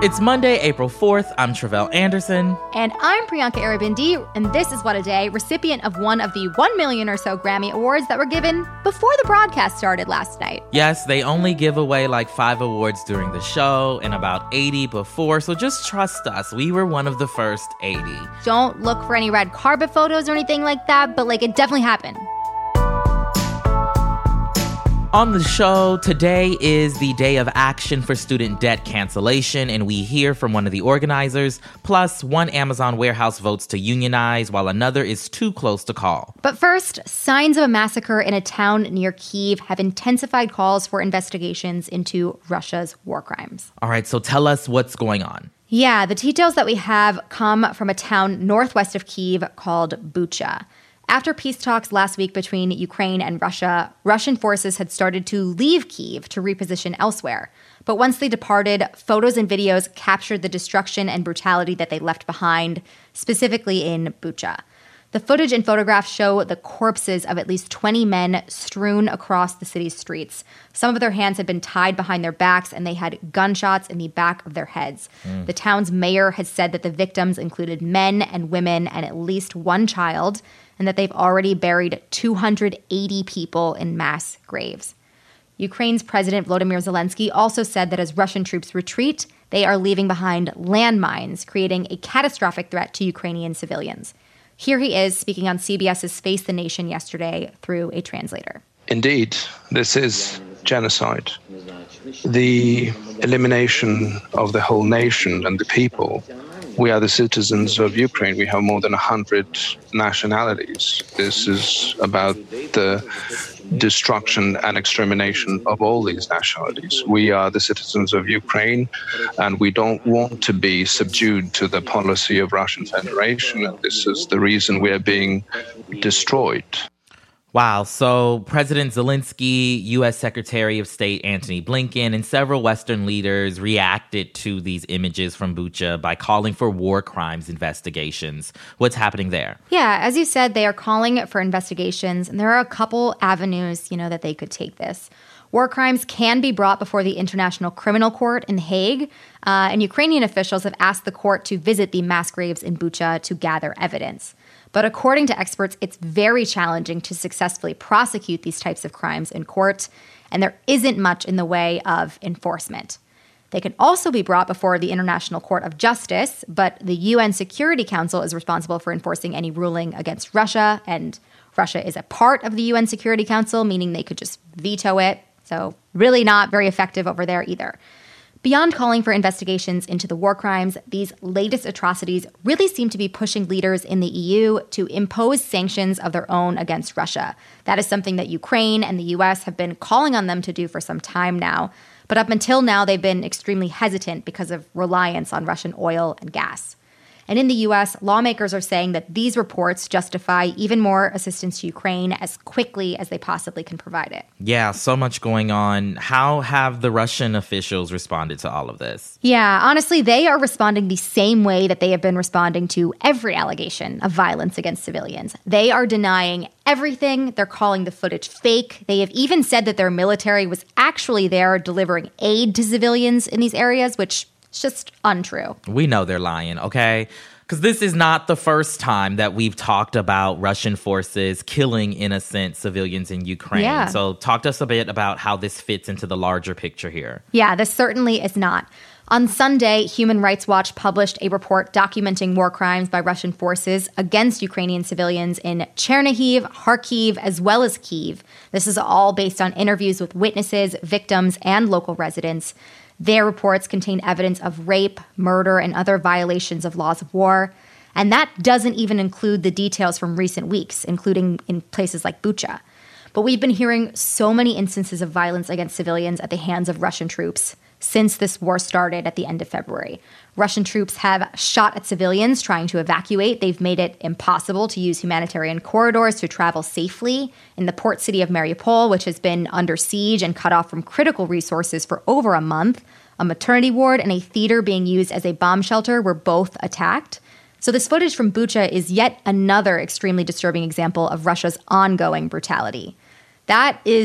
It's Monday, April 4th. I'm Tre'vell Anderson. And I'm Priyanka Aribindi, and this is What a Day, recipient of one of the 1 million or so Grammy Awards that were given before the broadcast started last night. Yes, they only give away like 5 awards during the show and about 80 before, so just trust us. We were one of the first 80. Don't look for any red carpet photos or anything like that, but it definitely happened. On the show, today is the day of action for student debt cancellation, and we hear from one of the organizers. Plus, one Amazon warehouse votes to unionize, while another is too close to call. But first, signs of a massacre in a town near Kyiv have intensified calls for investigations into Russia's war crimes. All right, so tell us what's going on. Yeah, the details that we have come from a town northwest of Kyiv called Bucha. After peace talks last week between Ukraine and Russia, Russian forces had started to leave Kyiv to reposition elsewhere. But once they departed, photos and videos captured the destruction and brutality that they left behind, specifically in Bucha. The footage and photographs show the corpses of at least 20 men strewn across the city's streets. Some of their hands had been tied behind their backs, and they had gunshots in the back of their heads. The town's mayor has said that the victims included men and women and at least one child, and that they've already buried 280 people in mass graves. Ukraine's President Volodymyr Zelensky also said that as Russian troops retreat, they are leaving behind landmines, creating a catastrophic threat to Ukrainian civilians. Here he is speaking on CBS's Face the Nation yesterday through a translator. Indeed, this is genocide. The elimination of the whole nation and the people. We are the citizens of Ukraine. We have more than 100 nationalities. This is about the destruction and extermination of all these nationalities. We are the citizens of Ukraine, and we don't want to be subdued to the policy of Russian Federation. And this is the reason we are being destroyed. Wow. So President Zelensky, U.S. Secretary of State Antony Blinken, and several Western leaders reacted to these images from Bucha by calling for war crimes investigations. What's happening there? Yeah, as you said, they are calling for investigations, and there are a couple avenues, that they could take this. War crimes can be brought before the International Criminal Court in The Hague, and Ukrainian officials have asked the court to visit the mass graves in Bucha to gather evidence. But according to experts, it's very challenging to successfully prosecute these types of crimes in court, and there isn't much in the way of enforcement. They can also be brought before the International Court of Justice, but the UN Security Council is responsible for enforcing any ruling against Russia, and Russia is a part of the UN Security Council, meaning they could just veto it. So really not very effective over there either. Beyond calling for investigations into the war crimes, these latest atrocities really seem to be pushing leaders in the EU to impose sanctions of their own against Russia. That is something that Ukraine and the US have been calling on them to do for some time now. But up until now, they've been extremely hesitant because of reliance on Russian oil and gas. And in the U.S., lawmakers are saying that these reports justify even more assistance to Ukraine as quickly as they possibly can provide it. Yeah, so much going on. How have the Russian officials responded to all of this? Yeah, honestly, they are responding the same way that they have been responding to every allegation of violence against civilians. They are denying everything. They're calling the footage fake. They have even said that their military was actually there delivering aid to civilians in these areas, which it's just untrue. We know they're lying, okay? Because this is not the first time that we've talked about Russian forces killing innocent civilians in Ukraine. Yeah. So talk to us a bit about how this fits into the larger picture here. Yeah, this certainly is not. On Sunday, Human Rights Watch published a report documenting war crimes by Russian forces against Ukrainian civilians in Chernihiv, Kharkiv, as well as Kyiv. This is all based on interviews with witnesses, victims, and local residents. Their reports contain evidence of rape, murder, and other violations of laws of war. And that doesn't even include the details from recent weeks, including in places like Bucha. But we've been hearing so many instances of violence against civilians at the hands of Russian troops since this war started at the end of February. Russian troops have shot at civilians trying to evacuate. They've made it impossible to use humanitarian corridors to travel safely. In the port city of Mariupol, which has been under siege and cut off from critical resources for over a month, a maternity ward and a theater being used as a bomb shelter were both attacked. So this footage from Bucha is yet another extremely disturbing example of Russia's ongoing brutality. That is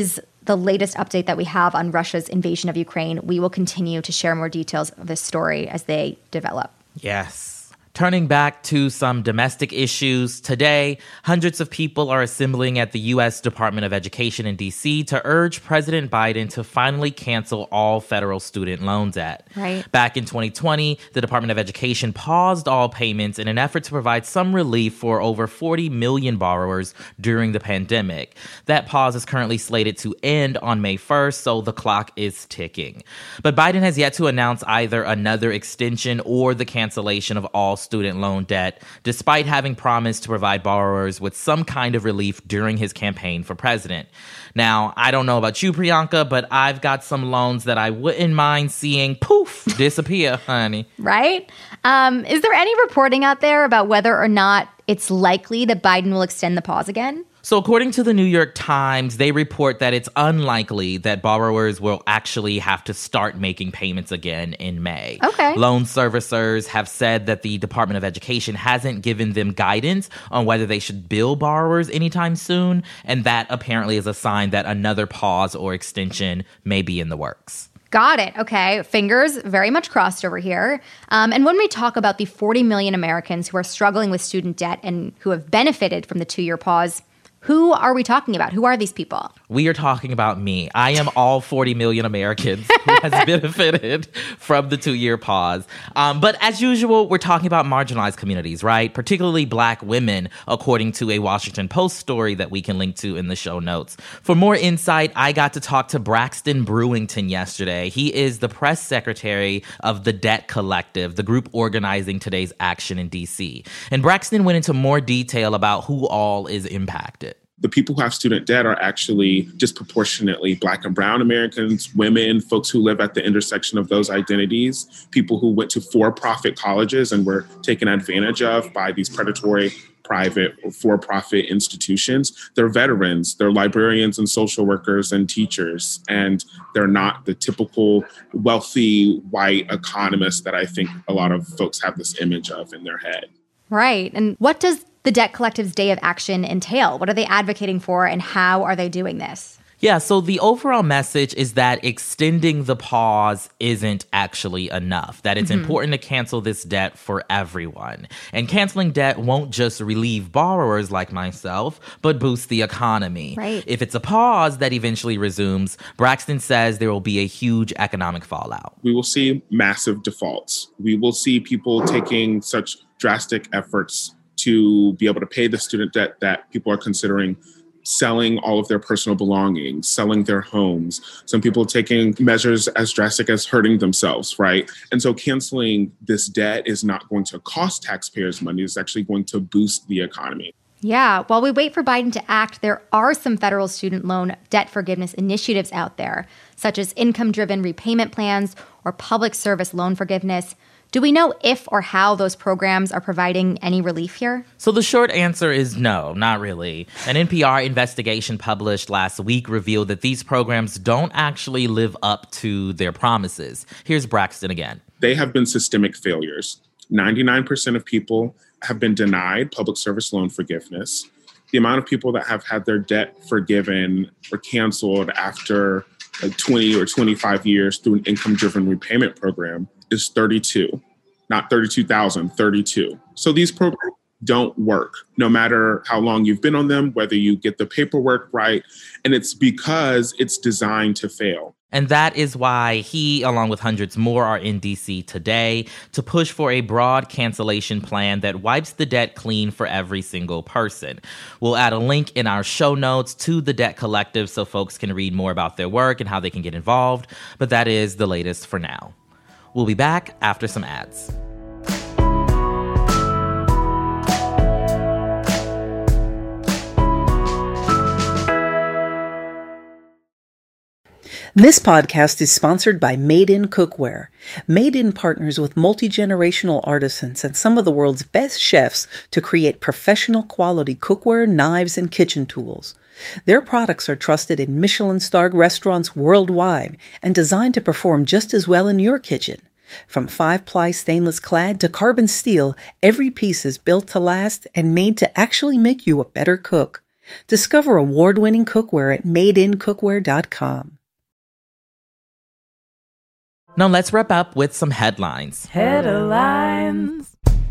the latest update that we have on Russia's invasion of Ukraine. We will continue to share more details of this story as they develop. Yes. Turning back to some domestic issues, today, hundreds of people are assembling at the U.S. Department of Education in D.C. to urge President Biden to finally cancel all federal student loan debt. Right. Back in 2020, the Department of Education paused all payments in an effort to provide some relief for over 40 million borrowers during the pandemic. That pause is currently slated to end on May 1st, so the clock is ticking. But Biden has yet to announce either another extension or the cancellation of all student loan debt, despite having promised to provide borrowers with some kind of relief during his campaign for president. Now, I don't know about you, Priyanka, but I've got some loans that I wouldn't mind seeing poof disappear, honey. Right? Is there any reporting out there about whether or not it's likely that Biden will extend the pause again? So according to the New York Times, they report that it's unlikely that borrowers will actually have to start making payments again in May. Okay. Loan servicers have said that the Department of Education hasn't given them guidance on whether they should bill borrowers anytime soon, and that apparently is a sign that another pause or extension may be in the works. Got it. Okay. Fingers very much crossed over here. And when we talk about the 40 million Americans who are struggling with student debt and who have benefited from the 2-year pause, who are we talking about? Who are these people? We are talking about me. I am all 40 million Americans who has benefited from the 2-year pause. But as usual, we're talking about marginalized communities, right? Particularly Black women, according to a Washington Post story that we can link to in the show notes. For more insight, I got to talk to Braxton Brewington yesterday. He is the press secretary of the Debt Collective, the group organizing today's action in D.C. And Braxton went into more detail about who all is impacted. The people who have student debt are actually disproportionately Black and Brown Americans, women, folks who live at the intersection of those identities, people who went to for-profit colleges and were taken advantage of by these predatory private or for-profit institutions. They're veterans, they're librarians and social workers and teachers, and they're not the typical wealthy white economists that I think a lot of folks have this image of in their head. Right. And what does the Debt Collective's Day of Action entail? What are they advocating for, and how are they doing this? Yeah, so the overall message is that extending the pause isn't actually enough, that it's important to cancel this debt for everyone. And canceling debt won't just relieve borrowers like myself, but boost the economy. Right. If it's a pause that eventually resumes, Braxton says there will be a huge economic fallout. We will see massive defaults. We will see people taking such drastic efforts to be able to pay the student debt that people are considering selling all of their personal belongings, selling their homes. Some people taking measures as drastic as hurting themselves, right? And so canceling this debt is not going to cost taxpayers money. It's actually going to boost the economy. Yeah, while we wait for Biden to act, there are some federal student loan debt forgiveness initiatives out there, such as income-driven repayment plans or public service loan forgiveness. Do we know if or how those programs are providing any relief here? So the short answer is no, not really. An NPR investigation published last week revealed that these programs don't actually live up to their promises. Here's Braxton again. They have been systemic failures. 99% of people have been denied public service loan forgiveness. The amount of people that have had their debt forgiven or canceled after 20 or 25 years through an income-driven repayment program is 32, not 32,000, 32. So these programs don't work, no matter how long you've been on them, whether you get the paperwork right. And it's because it's designed to fail. And that is why he, along with hundreds more, are in D.C. today to push for a broad cancellation plan that wipes the debt clean for every single person. We'll add a link in our show notes to the Debt Collective so folks can read more about their work and how they can get involved. But that is the latest for now. We'll be back after some ads. This podcast is sponsored by Made In Cookware. Made In partners with multi-generational artisans and some of the world's best chefs to create professional quality cookware, knives, and kitchen tools. Their products are trusted in Michelin-starred restaurants worldwide and designed to perform just as well in your kitchen. From 5-ply stainless clad to carbon steel, every piece is built to last and made to actually make you a better cook. Discover award-winning cookware at madeincookware.com. Now let's wrap up with some headlines. Headlines.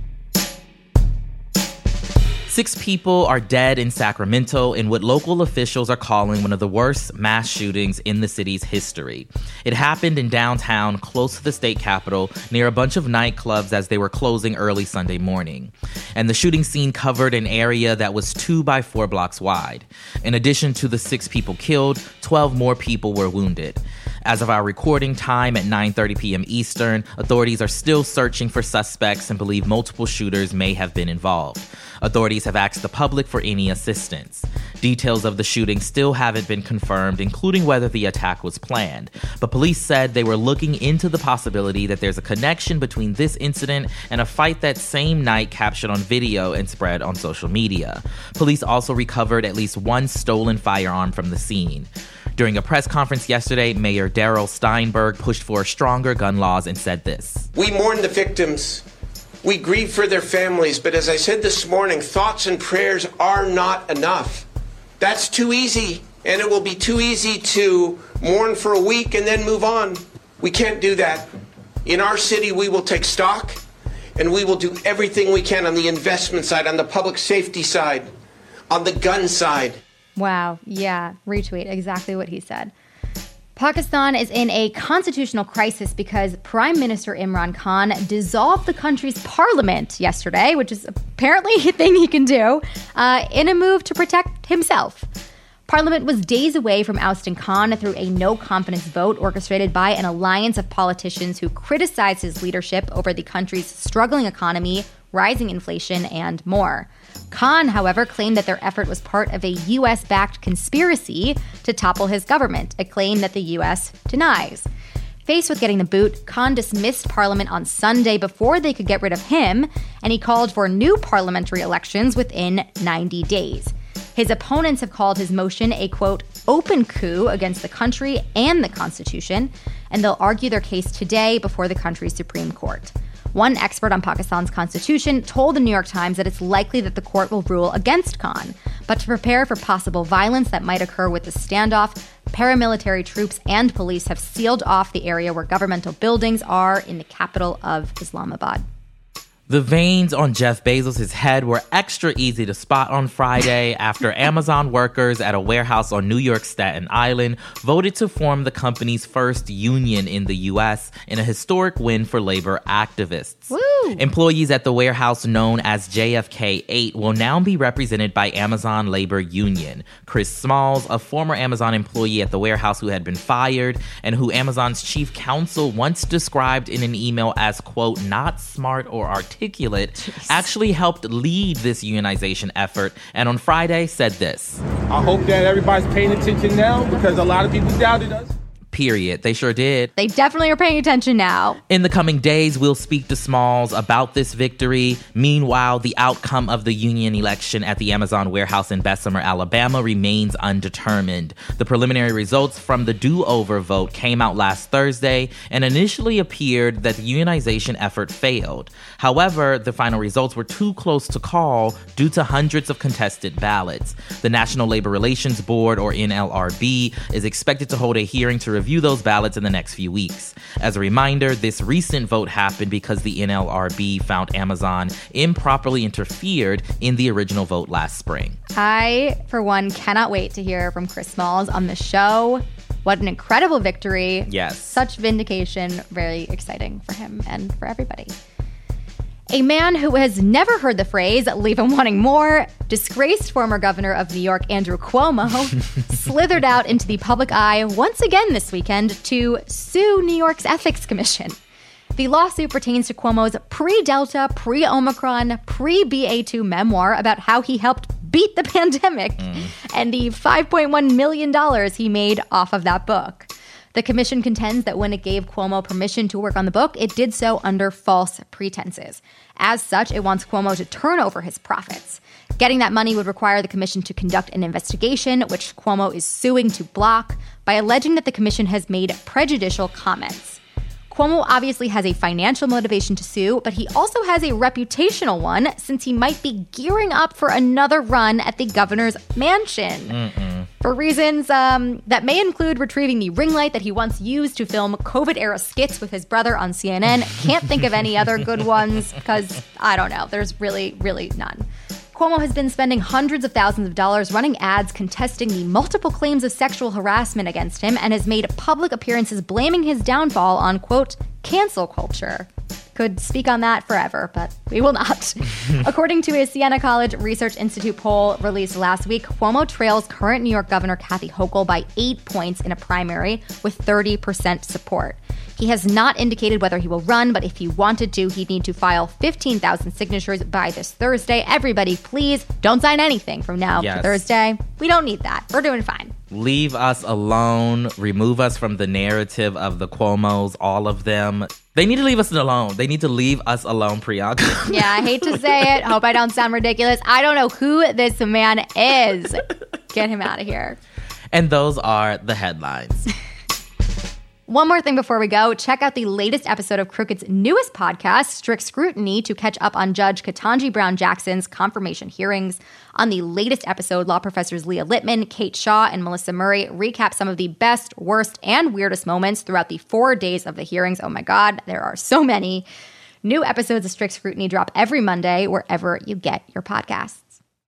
6 people are dead in Sacramento in what local officials are calling one of the worst mass shootings in the city's history. It happened in downtown, close to the state capitol, near a bunch of nightclubs as they were closing early Sunday morning. And the shooting scene covered an area that was 2 by 4 blocks wide. In addition to the 6 people killed, 12 more people were wounded. As of our recording time at 9:30 p.m. Eastern, authorities are still searching for suspects and believe multiple shooters may have been involved. Authorities have asked the public for any assistance. Details of the shooting still haven't been confirmed, including whether the attack was planned. But police said they were looking into the possibility that there's a connection between this incident and a fight that same night captured on video and spread on social media. Police also recovered at least 1 stolen firearm from the scene. During a press conference yesterday, Mayor Darrell Steinberg pushed for stronger gun laws and said this. We mourn the victims. We grieve for their families. But as I said this morning, thoughts and prayers are not enough. That's too easy. And it will be too easy to mourn for a week and then move on. We can't do that. In our city, we will take stock and we will do everything we can on the investment side, on the public safety side, on the gun side. Wow. Yeah. Retweet exactly what he said. Pakistan is in a constitutional crisis because Prime Minister Imran Khan dissolved the country's parliament yesterday, which is apparently a thing he can do, in a move to protect himself. Parliament was days away from ousting Khan through a no-confidence vote orchestrated by an alliance of politicians who criticized his leadership over the country's struggling economy, rising inflation, and more. Khan, however, claimed that their effort was part of a U.S.-backed conspiracy to topple his government, a claim that the U.S. denies. Faced with getting the boot, Khan dismissed Parliament on Sunday before they could get rid of him, and he called for new parliamentary elections within 90 days. His opponents have called his motion a, quote, open coup against the country and the Constitution, and they'll argue their case today before the country's Supreme Court. One expert on Pakistan's constitution told the New York Times that it's likely that the court will rule against Khan. But to prepare for possible violence that might occur with the standoff, paramilitary troops and police have sealed off the area where governmental buildings are in the capital of Islamabad. The veins on Jeff Bezos' head were extra easy to spot on Friday after Amazon workers at a warehouse on New York's Staten Island voted to form the company's first union in the U.S. in a historic win for labor activists. Woo! Employees at the warehouse known as JFK 8 will now be represented by Amazon Labor Union. Chris Smalls, a former Amazon employee at the warehouse who had been fired and who Amazon's chief counsel once described in an email as, quote, not smart or articulate, actually helped lead this unionization effort, and on Friday said this. I hope that everybody's paying attention now because a lot of people doubted us. Period. They sure did. They definitely are paying attention now. In the coming days, we'll speak to Smalls about this victory. Meanwhile, the outcome of the union election at the Amazon warehouse in Bessemer, Alabama remains undetermined. The preliminary results from the do-over vote came out last Thursday and initially appeared that the unionization effort failed. However, the final results were too close to call due to hundreds of contested ballots. The National Labor Relations Board, or NLRB, is expected to hold a hearing to review those ballots in the next few weeks. As a reminder, this recent vote happened because the NLRB found Amazon improperly interfered in the original vote last spring. I, for one, cannot wait to hear from Chris Smalls on the show. What an incredible victory. Yes. Such vindication. Very exciting for him and for everybody. A man who has never heard the phrase, leave him wanting more, disgraced former governor of New York, Andrew Cuomo, slithered out into the public eye once again this weekend to sue New York's Ethics Commission. The lawsuit pertains to Cuomo's pre-Delta, pre-Omicron, pre-BA2 memoir about how he helped beat the pandemic and the $5.1 million he made off of that book. The commission contends that when it gave Cuomo permission to work on the book, it did so under false pretenses. As such, it wants Cuomo to turn over his profits. Getting that money would require the commission to conduct an investigation, which Cuomo is suing to block by alleging that the commission has made prejudicial comments. Cuomo obviously has a financial motivation to sue, but he also has a reputational one since he might be gearing up for another run at the governor's mansion. For reasons that may include retrieving the ring light that he once used to film COVID-era skits with his brother on CNN. Can't think of any other good ones because, I don't know, there's really, really none. Cuomo has been spending hundreds of thousands of dollars running ads contesting the multiple claims of sexual harassment against him and has made public appearances blaming his downfall on, quote, cancel culture. Could speak on that forever, but we will not. According to a Siena College Research Institute poll released last week, Cuomo trails current New York Governor Kathy Hochul by 8 points in a primary with 30% support. He has not indicated whether he will run, but if he wanted to, he'd need to file 15,000 signatures by this Thursday. Everybody, please don't sign anything from now to Thursday. We don't need that. We're doing fine. Leave us alone. Remove us from the narrative of the Cuomos, all of them. They need to leave us alone. They need to leave us alone, Priyanka. Yeah, I hate to say it. Hope I don't sound ridiculous. I don't know who this man is. Get him out of here. And those are the headlines. One more thing before we go, check out the latest episode of Crooked's newest podcast, Strict Scrutiny, to catch up on Judge Ketanji Brown Jackson's confirmation hearings. On the latest episode, law professors Leah Littman, Kate Shaw, and Melissa Murray recap some of the best, worst, and weirdest moments throughout the 4 days of the hearings. Oh my God, there are so many. New episodes of Strict Scrutiny drop every Monday wherever you get your podcasts.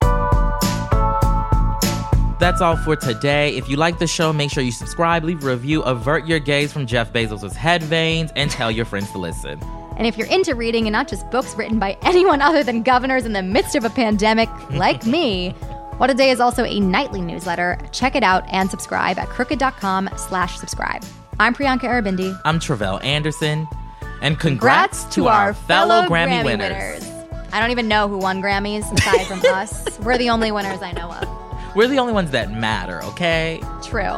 That's all for today. If you like the show, make sure you subscribe, leave a review, avert your gaze from Jeff Bezos' head veins, and tell your friends to listen. And if you're into reading and not just books written by anyone other than governors in the midst of a pandemic, like me, What a Day is also a nightly newsletter. Check it out and subscribe at crooked.com/subscribe. I'm Priyanka Aribindi. I'm Tre'vell Anderson. And congrats to our fellow Grammy winners. I don't even know who won Grammys aside from us. We're the only winners I know of. We're the only ones that matter, okay? True.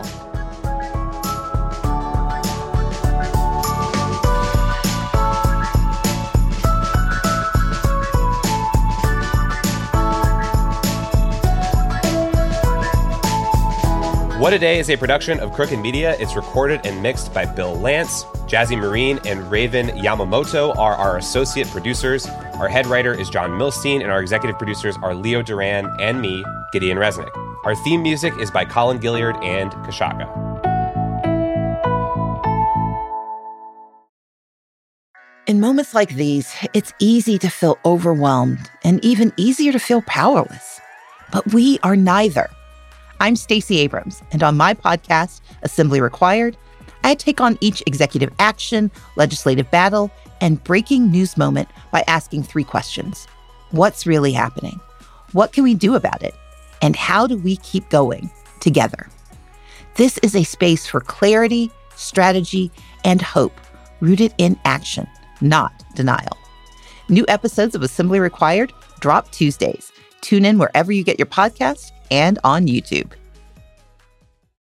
What a Day is a production of Crooked Media. It's recorded and mixed by Bill Lance. Jazzy Marine and Raven Yamamoto are our associate producers. Our head writer is John Milstein, and our executive producers are Leo Duran and me, Gideon Resnick. Our theme music is by Colin Gilliard and Kashaka. In moments like these, it's easy to feel overwhelmed and even easier to feel powerless. But we are neither. I'm Stacey Abrams, and on my podcast, Assembly Required, I take on each executive action, legislative battle, and breaking news moment by asking 3 questions. What's really happening? What can we do about it? And how do we keep going together? This is a space for clarity, strategy, and hope, rooted in action, not denial. New episodes of Assembly Required drop Tuesdays. Tune in wherever you get your podcasts and on YouTube.